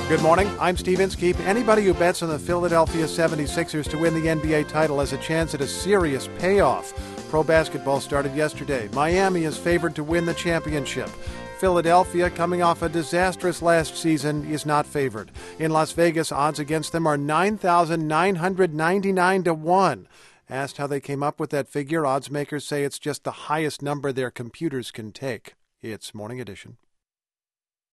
Good morning, I'm Steve Inskeep. Anybody who bets on the Philadelphia 76ers to win the NBA title has a chance at a serious payoff. Pro basketball started yesterday. Miami is favored to win the championship. Philadelphia, coming off a disastrous last season, is not favored. In Las Vegas, odds against them are 9,999 to 1. Asked how they came up with that figure, odds makers say it's just the highest number their computers can take. It's Morning Edition.